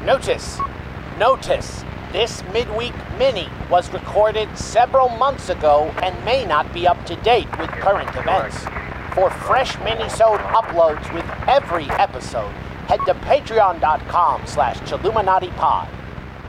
Notice, this midweek mini was recorded several months ago and may not be up to date with current events. For fresh mini-sode uploads with every episode, head to patreon.com/Chilluminati Pod.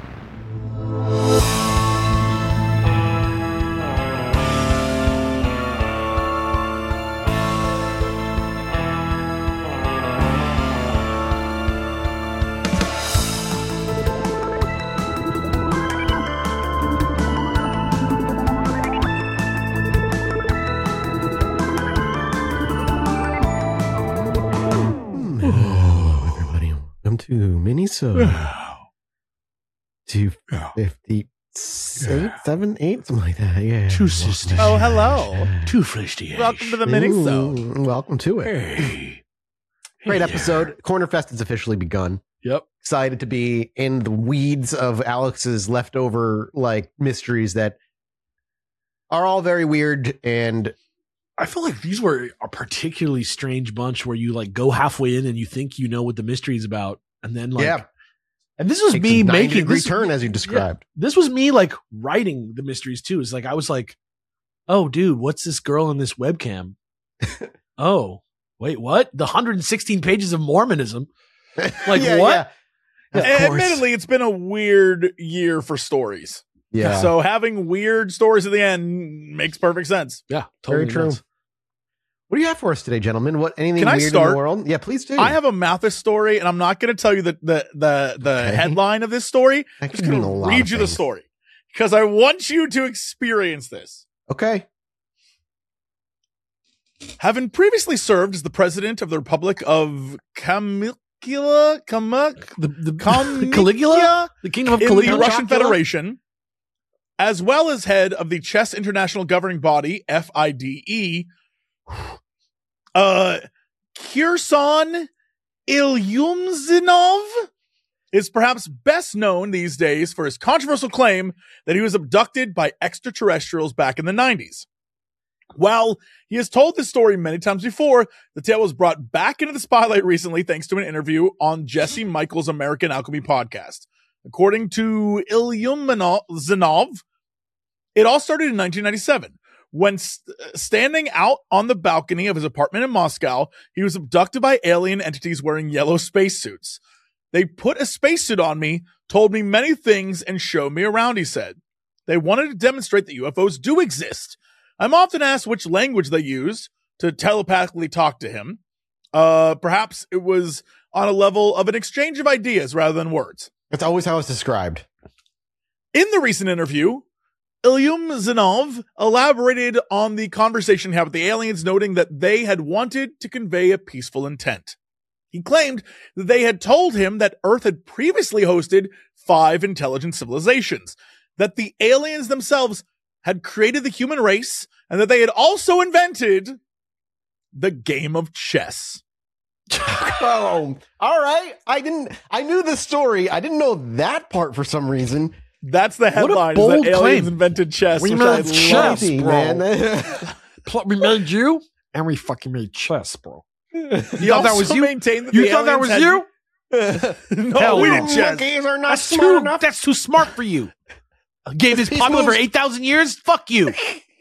To Minisode 258, 7, 8, something like that. Yeah. Two sisters. Oh, hello. Two fresh days. Welcome to the Minisode. Welcome to it. Hey. Great Hey episode. Cornerfest has officially begun. Yep. Excited to be in the weeds of Alex's leftover mysteries that are all very weird, and I feel like these were a particularly strange bunch where you go halfway in and you think you know what the mystery is about. And then and this was takes me a 90 making degree this turn as you described. Yeah, this was me writing the mysteries too. It's I was like, oh dude, what's this girl in this webcam? Oh, wait, what? The 116 pages of Mormonism. What? Yeah. Admittedly, it's been a weird year for stories. Yeah. So having weird stories at the end makes perfect sense. Yeah, totally. Very true. Nuts. What do you have for us today, gentlemen? Anything Can I weird start? in the world? Yeah, please do. I have a Mathis story, and I'm not going to tell you the headline of this story. That I'm just could going mean a to lot read of you the things. story because I want you to experience this. Okay. Having previously served as the president of the Republic of Caligula, The Caligula? The kingdom of in Caligula? the Russian Federation, as well as head of the Chess International Governing Body, FIDE, Kirsan Ilyumzinov is perhaps best known these days for his controversial claim that he was abducted by extraterrestrials back in the 90s. While he has told this story many times before, the tale was brought back into the spotlight recently thanks to an interview on Jesse Michael's American Alchemy podcast. According to Ilyumzinov, it all started in 1997. When standing out on the balcony of his apartment in Moscow, he was abducted by alien entities wearing yellow spacesuits. They put a spacesuit on me, told me many things, and showed me around, he said. They wanted to demonstrate that UFOs do exist. I'm often asked which language they used to telepathically talk to him. Perhaps it was on a level of an exchange of ideas rather than words. That's always how it's described. In the recent interview, Ilyumzinov elaborated on the conversation he had with the aliens, noting that they had wanted to convey a peaceful intent. He claimed that they had told him that Earth had previously hosted 5 intelligent civilizations, that the aliens themselves had created the human race, and that they had also invented the game of chess. Oh, all right. I knew the story. I didn't know that part for some reason. That's the headline, bold is that aliens claim. invented chess. We which I invented love. chess, Easy, bro. man. We made you, and we fucking made chess, bro. He thought that was also you? maintained that You the thought that was aliens you? had- No, Hell we no. did chess. Monkeys are not That's smart enough. That's too smart for you. A game is These popular for moves- 8,000 years? Fuck you.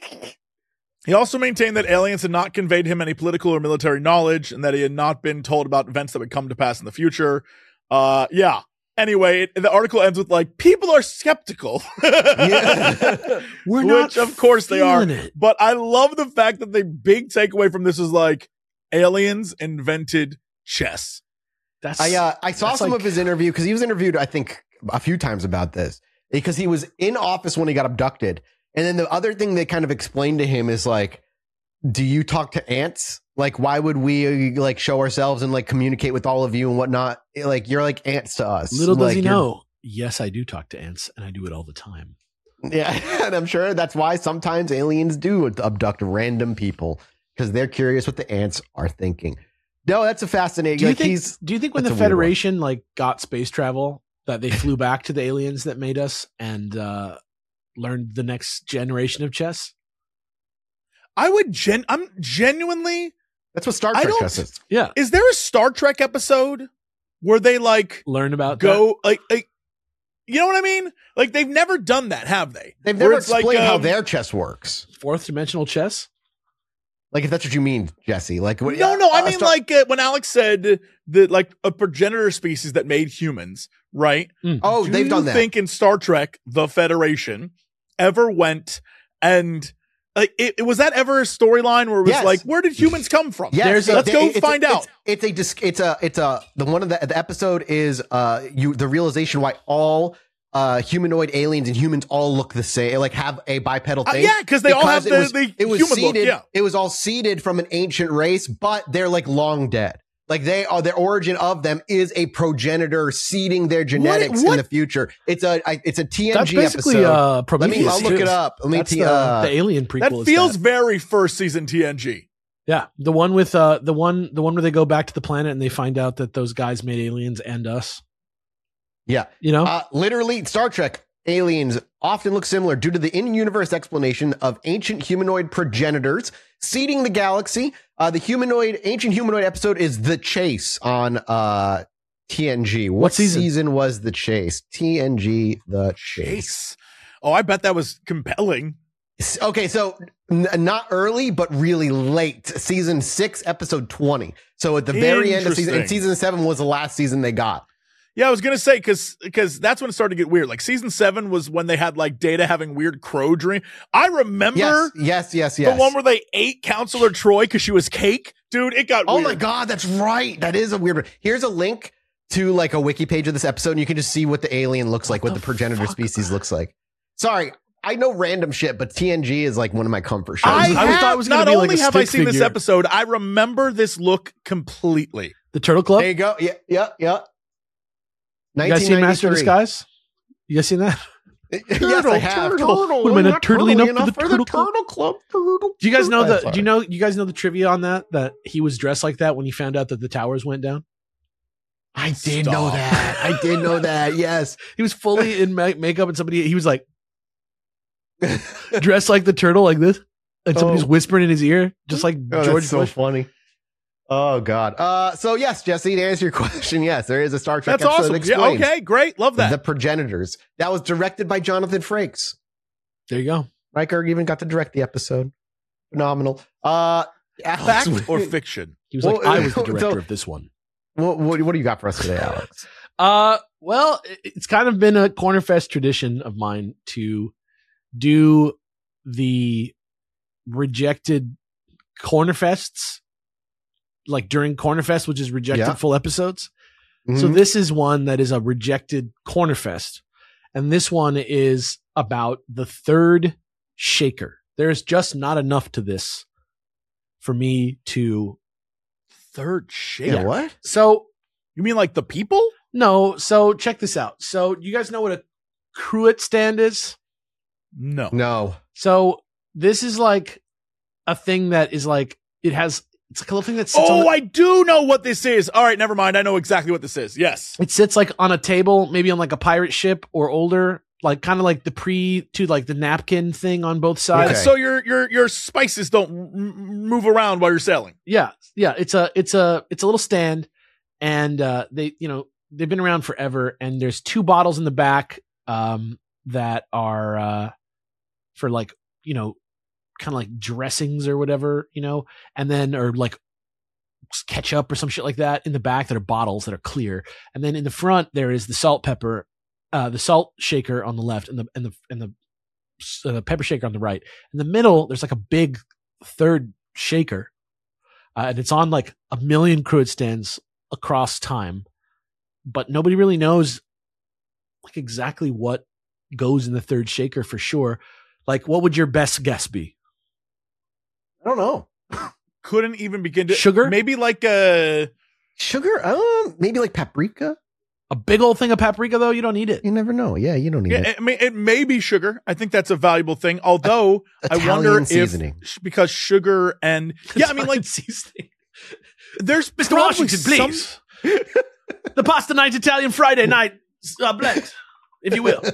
He also maintained that aliens had not conveyed him any political or military knowledge and that he had not been told about events that would come to pass in the future. Yeah. Anyway, the article ends with people are skeptical. Yeah. We're not Which, of course, they are. feeling it. But I love the fact that the big takeaway from this is aliens invented chess. That's I saw that's some like- of his interview because he was interviewed, I think, a few times about this because he was in office when he got abducted. And then the other thing they kind of explained to him is do you talk to ants? Why would we show ourselves and communicate with all of you and whatnot? You're like ants to us. Little does he you're- know. Yes, I do talk to ants, and I do it all the time. Yeah, and I'm sure that's why sometimes aliens do abduct random people because they're curious what the ants are thinking. No, that's a fascinating. Do you think when that's the a weird one. Federation got space travel that they flew back to the aliens that made us and learned the next generation of chess? I'm genuinely. That's what Star I Trek don't- does. Yeah. Is there a Star Trek episode where they like Learn about go like you know what I mean? Like they've never done that, have they? They've Where never it's like, explained how their chess works. that. Fourth dimensional chess. Like if that's what you mean, Jesse. Like what, No, I mean like when Alex said that like a progenitor species that made humans, right? oh, Do they've done you that. think in Star Trek, the Federation ever went and like it was that ever a storyline where it was Yes. like, where did humans come from? Yes, Let's go find out. It's a the one of the episode is the realization why all humanoid aliens and humans all look the same, like have a bipedal thing. Yeah, because they all have it was the human human seeded, look. Yeah. It was all seeded from an ancient race, but they're like long dead. Like their origin of them is a progenitor seeding their genetics in the future. It's a TNG That's basically episode. Prometheus. I'll look too. it up. Let me That's the Alien prequel. That is feels that. very first season TNG. Yeah, the one with the one where they go back to the planet and they find out that those guys made aliens and us. Yeah. You know, Literally, Star Trek aliens often look similar due to the in-universe explanation of ancient humanoid progenitors seeding the galaxy. The ancient humanoid episode is The Chase on TNG. What season was The Chase? TNG, The Chase. Oh, I bet that was compelling. Okay, so not early, but really late. Season 6, episode 20. So at the very end of season 7 was the last season they got. Yeah, I was gonna say because that's when it started to get weird. Like season 7 was when they had like Data having weird crow dream. I remember yes. the one where they ate Counselor Troy because she was cake. Dude, it got weird. Oh my god, that's right. That is a weird one. Here's a link to like a wiki page of this episode, and you can just see what the alien looks like, what the progenitor species looks like. Sorry, I know random shit, but TNG is like one of my comfort shows. I thought it was gonna not be only like a have I stick seen this figure. episode, I remember this look completely. the Turtle Club. There you go. Yeah. You guys seen Master of Disguise? You guys seen that? Yes, I have. What am I not turtly enough for the Turtle Club? Do you guys know That's the? Do you guys know the trivia on that? That he was dressed like that when he found out that the towers went down. I did know that. I did know that. Yes. He was fully in makeup, and he was like dressed like the turtle, like this, and somebody's whispering in his ear, just like George that's so Bush. funny. Oh God. So yes, Jesse, to answer your question, yes, there is a Star Trek That's episode awesome. that Yeah, explains okay, great. Love that. the progenitors. That was directed by Jonathan Frakes. There you go. Riker even got to direct the episode. Phenomenal. Fact Alex, or fiction? He was like, Well, I was the director so- of this one. what do you got for us today, Alex? Well, it's kind of been a Cornerfest tradition of mine to do the rejected Cornerfests, like during Cornerfest, which is rejected Yeah. full episodes. So Mhm. this is one that is a rejected Cornerfest. And this one is about the third shaker. There's just not enough to this for me to. Third shape. Yeah, what? So, You mean like the people? no. So check this out. So you guys know what a cruet stand is? No. No. So this is like a thing that is like, it's like a little thing that sits on Oh, the, I do know what this is. All right, never mind. I know exactly what this is. Yes. it sits like on a table, maybe on like a pirate ship or older, like kind of like the napkin thing on both sides. Okay. So your spices don't move around while you're sailing. Yeah. It's a little stand, and they've been around forever. And there's 2 bottles in the back that are for like, kind of like dressings or whatever, and then or like ketchup or some shit like that in the back that are bottles that are clear. And then in the front there is the salt shaker on the left and the pepper shaker on the right. In the middle there's like a big third shaker. And it's on like a million cruet stands across time, but nobody really knows like exactly what goes in the third shaker for sure. Like, what would your best guess be? I don't know. Couldn't even begin to Sugar? Maybe like a Sugar? Maybe like paprika? A big old thing of paprika, though? You don't need it. You never know. Yeah, you don't need it. I mean, it may be sugar. I think that's a valuable thing. Although I Italian wonder seasoning. if because sugar and I mean, like seasoning. there's Mr. probably Washington, please. The pasta night, Italian Friday night blend, if you will.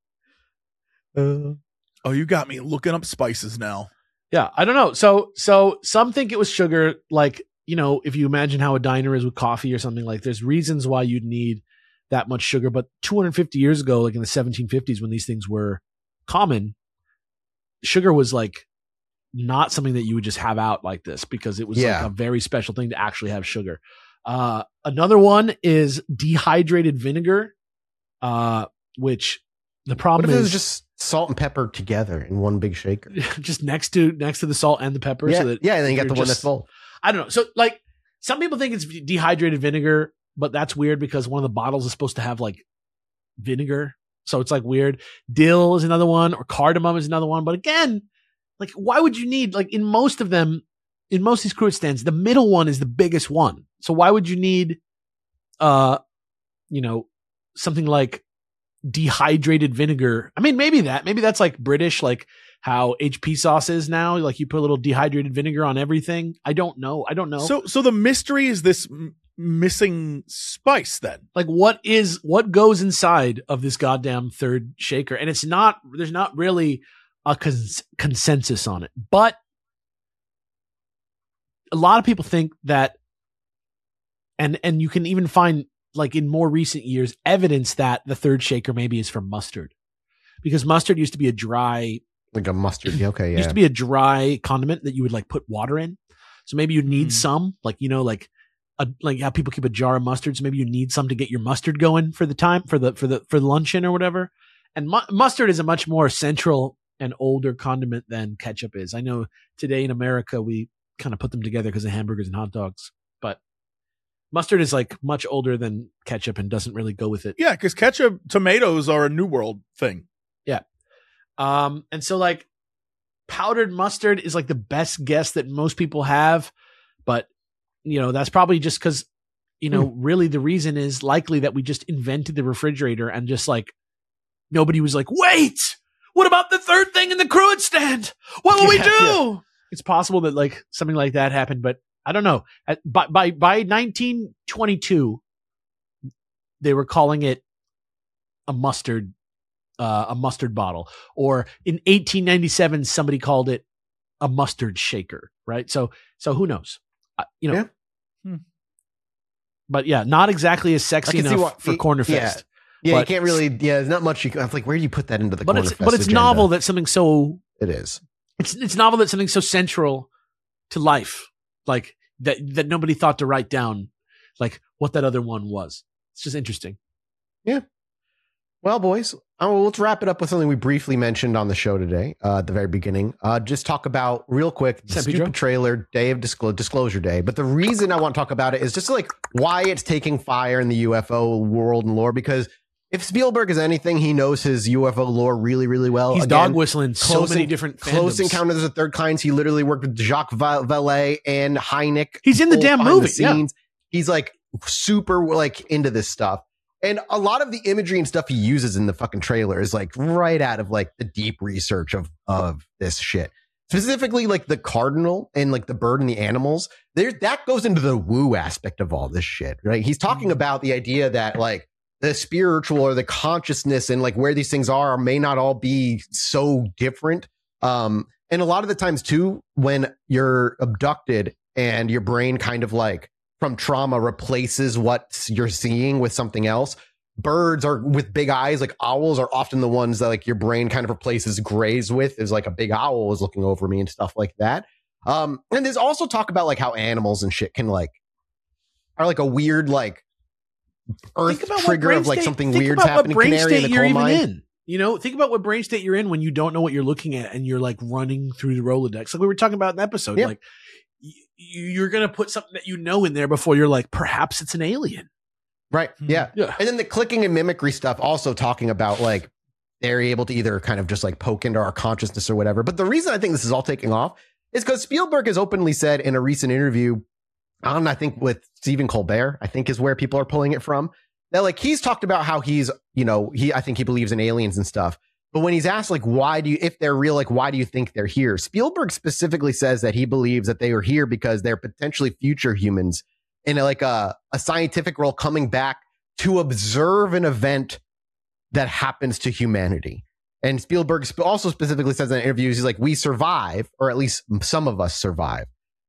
Oh, you got me looking up spices now. Yeah, I don't know. So some think it was sugar, like, if you imagine how a diner is with coffee or something, like there's reasons why you'd need that much sugar. But 250 years ago, like in the 1750s, when these things were common, sugar was like not something that you would just have out like this, because it was like a very special thing to actually have sugar. Another one is dehydrated vinegar, which the problem what if is it was just salt and pepper together in one big shaker. just next to the salt and the pepper. Yeah, So that and then you got the one just- that's full. I don't know. So like some people think it's dehydrated vinegar, but that's weird because one of the bottles is supposed to have like vinegar. So it's like weird. Dill is another one, or cardamom is another one. But again, like why would you need, like in most of them, in most of these cruet stands, the middle one is the biggest one. So why would you need, something like dehydrated vinegar? I mean, maybe that's like British, like how HP sauce is now. Like you put a little dehydrated vinegar on everything. I don't know. So the mystery is this missing spice then. Like what goes inside of this goddamn third shaker? And there's not really a consensus on it, but a lot of people think that, and you can even find like in more recent years evidence that the third shaker maybe is from mustard, because mustard used to be a dry, Like a mustard. Okay, yeah. used to be a dry condiment that you would like put water in. So maybe you need some, like, like how people keep a jar of mustard. So maybe you need some to get your mustard going for the time, for the luncheon or whatever. And mustard is a much more central and older condiment than ketchup is. I know today in America, we kind of put them together because of hamburgers and hot dogs, but mustard is like much older than ketchup and doesn't really go with it. Yeah, because ketchup, tomatoes are a New World thing. Yeah. And so like powdered mustard is like the best guess that most people have, but that's probably just because, really the reason is likely that we just invented the refrigerator and just like nobody was like, wait, what about the third thing in the cruet stand? What will we do? Yeah. It's possible that like something like that happened, but I don't know. By 1922, they were calling it a mustard bottle, or in 1897, somebody called it a mustard shaker. Right. So who knows? But yeah, not exactly as sexy enough for Cornerfest. Yeah, but, you can't really. Yeah, there's not much. I'm like, where do you put that into the? But it's agenda? novel that something so. It is. It's novel that something so central to life, like that nobody thought to write down, like what that other one was. It's just interesting. Yeah. Well, boys, let's wrap it up with something we briefly mentioned on the show today at the very beginning. Just talk about real quick the stupid trailer, Day of Disclosure Day. But the reason I want to talk about it is just like why it's taking fire in the UFO world and lore, because if Spielberg is anything, he knows his UFO lore really, really well. He's dog whistling so many different Close fandoms. Encounters of the Third Kind. He literally worked with Jacques Vallée and Hynek. He's in the damn movie. Yeah. He's like super like into this stuff. And a lot of the imagery and stuff he uses in the fucking trailer is like right out of like the deep research of this shit. Specifically like the cardinal and like the bird and the animals. That goes into the woo aspect of all this shit, right? He's talking about the idea that like the spiritual or the consciousness and like where these things are may not all be so different. And a lot of the times too, when you're abducted and your brain kind of like from trauma replaces what you're seeing with something else, birds are with big eyes, like owls are often the ones that like your brain kind of replaces grays with, is like a big owl was looking over me and stuff like that. And there's also talk about like how animals and shit can like, are like a weird like earth trigger of like something weird's happening. Canary in the coal mine. Think about what brain state you're in when you don't know what you're looking at and you're like running through the Rolodex. Like we were talking about in the episode, like you're going to put something that you know in there before you're like, perhaps it's an alien. Right. Yeah. And then the clicking and mimicry stuff also talking about like they're able to either kind of just like poke into our consciousness or whatever. But the reason I think this is all taking off is because Spielberg has openly said in a recent interview, I think with Stephen Colbert, I think is where people are pulling it from, that like he's talked about how he's, I think he believes in aliens and stuff. But when he's asked like, if they're real, like, why do you think they're here? Spielberg specifically says that he believes that they are here because they're potentially future humans in like a scientific role coming back to observe an event that happens to humanity. And Spielberg also specifically says in interviews, he's like, we survive, or at least some of us survive.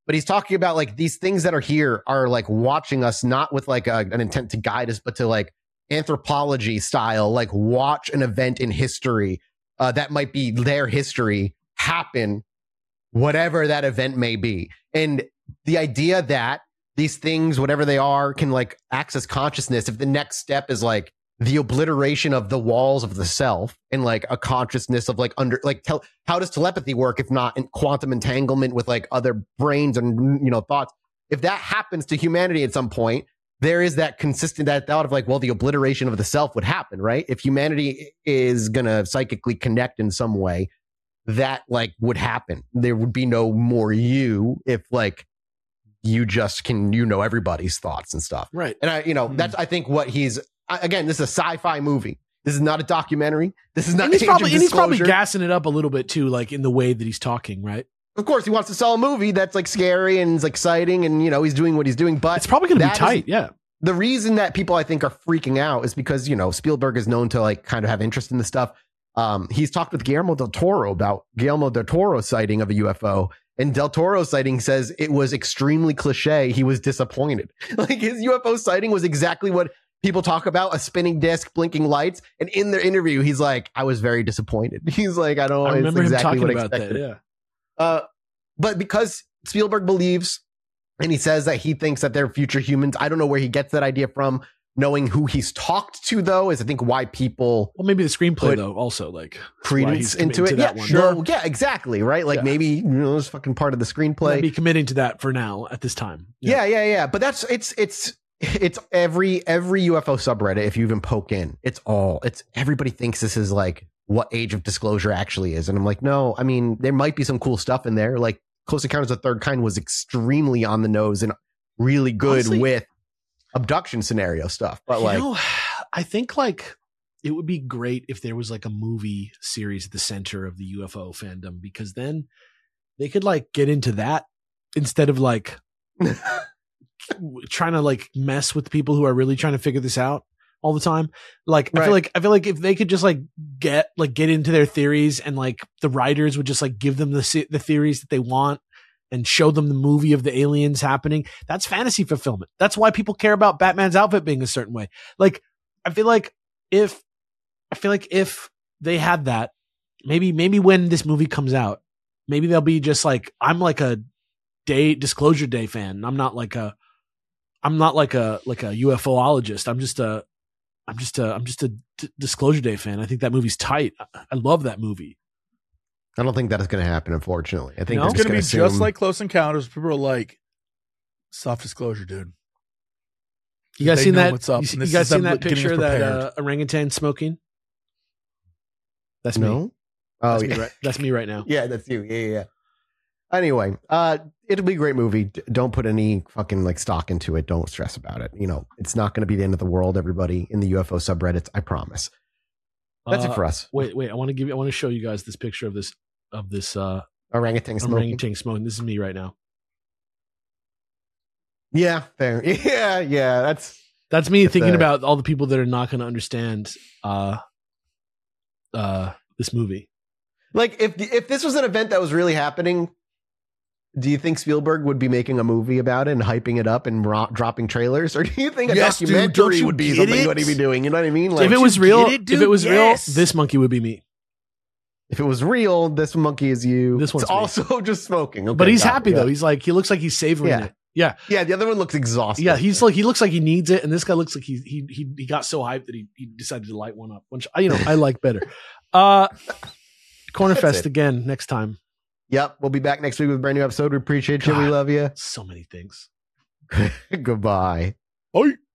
but he's talking about like these things that are here are like watching us, not with like an intent to guide us, but to like anthropology style, like watch an event in history that might be their history happen, whatever that event may be. And the idea that these things, whatever they are, can like access consciousness, if the next step is like the obliteration of the walls of the self and like a consciousness of like how does telepathy work if not in quantum entanglement with like other brains and, you know, thoughts? If that happens to humanity at some point, there is that that thought of like, well, the obliteration of the self would happen, right? If humanity is going to psychically connect in some way, that like would happen. There would be no more you if like you just can, you know, everybody's thoughts and stuff. Right. And that's, I think what again, this is a sci-fi movie. This is not a documentary. This is not. And he's probably gassing it up a little bit too, like in the way that he's talking, right? Of course, he wants to sell a movie that's like scary and is exciting, and you know he's doing what he's doing. But it's probably going to be tight. Yeah. The reason that people I think are freaking out is because, you know, Spielberg is known to like kind of have interest in this stuff. He's talked with Guillermo del Toro about Guillermo del Toro's sighting of a UFO, and del Toro's sighting says it was extremely cliche. He was disappointed. Like his UFO sighting was exactly what people talk about, a spinning disc, blinking lights. And in their interview, he's like, I was very disappointed. He's like, I remember him talking about that. Yeah. But because Spielberg believes, and he says that he thinks that they're future humans, I don't know where he gets that idea from. Knowing who he's talked to, though, is I think why people. Well, maybe the screenplay, though, also like credence into it. Yeah, sure. Well, yeah, exactly. Right. Like maybe, you know, it's fucking part of the screenplay. Maybe committing to that for now at this time. Yeah. But that's it's every UFO subreddit. If you even poke in, it's everybody thinks this is like what Age of Disclosure actually is. And I'm like, no, I mean, there might be some cool stuff in there. Like Close Encounters of the Third Kind was extremely on the nose and really good with abduction scenario stuff. But like, I think like it would be great if there was like a movie series at the center of the UFO fandom, because then they could like get into that instead of like trying to like mess with people who are really trying to figure this out all the time. Like, right. I feel like if they could just like get into their theories, and like the writers would just like give them the theories that they want and show them the movie of the aliens happening. That's fantasy fulfillment. That's why people care about Batman's outfit being a certain way. Like, I feel like if they had that, maybe when this movie comes out, maybe they'll be just like, I'm like a Disclosure Day fan. I'm not like a UFOologist. I'm just a Disclosure Day fan. I think that movie's tight. I love that movie. I don't think that is going to happen, unfortunately. I think it's going to be just like Close Encounters. People are like, soft disclosure, dude. You guys seen that? You guys seen that picture of that orangutan smoking? That's me. Oh, that's me right now. Yeah, that's you. Yeah. Anyway, it'll be a great movie. Don't put any fucking like stock into it. Don't stress about it. You know, it's not going to be the end of the world, everybody in the UFO subreddits. I promise. That's it for us. Wait. I want to show you guys this picture of this orangutan smoking. Orangutan smoking. This is me right now. Yeah, fair. Yeah. That's me thinking about all the people that are not going to understand this movie. Like if this was an event that was really happening, do you think Spielberg would be making a movie about it and hyping it up and dropping trailers, or do you think a documentary would be something what he'd be doing? You know what I mean? Like, if it was real, real, this monkey would be me. If it was real, this monkey is you. This one's also just smoking. Okay, but he's happy though. He's like, he looks like he's savoring it. Yeah. Yeah. The other one looks exhausted. Yeah. He looks like he needs it. And this guy looks like he got so hyped that he decided to light one up, which I like better. Cornerfest again next time. Yep. We'll be back next week with a brand new episode. We appreciate you. We love you. So many things. Goodbye. Bye.